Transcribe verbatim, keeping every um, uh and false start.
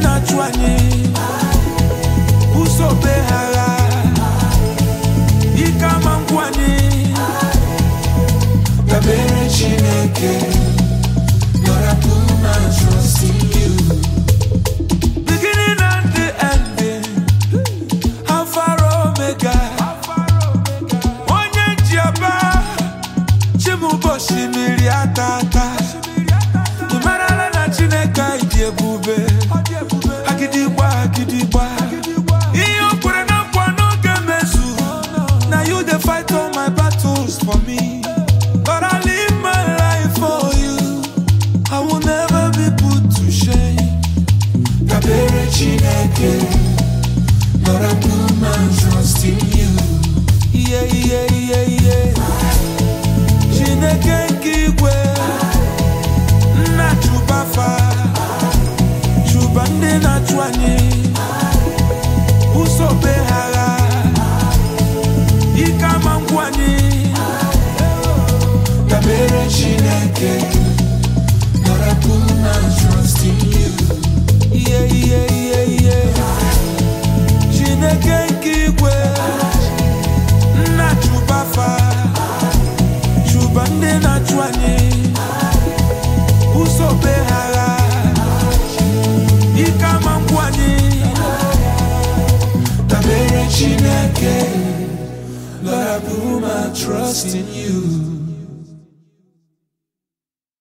na-achụ anyị ụzọ be agha ike ama ngwụ anyị dabere Chineke. Lord, I put my trust in you. Beginning and the ending, Alpha Omega. Onye njiaba chimuboshi miri atata imarala na Chineke ịdị ebube agidigba agidigba ihe o kwere na nkwa n'oge mezu. Now you dey fight all my battles for me. But I live my life for you. I will never be put to shame. Dabere Chineke, Lord, I put my trust in you. Yeah, yeah, yeah, yeah. Chineke nkigwe, nna chubafa, chuba ndị na-achụ anyị, ụzọ be agha, ike ama ngwụ anyị. Dabere Chineke, Lord, I put my trust in you. Yeah, yeah, yeah, yeah. Chineke nkigwe, nna chubafa, chuba ndị na-achụ anyị, ụzọ be agha, ike ama ngwụ anyị. Dabere Chineke, Lord, I put my trust in you.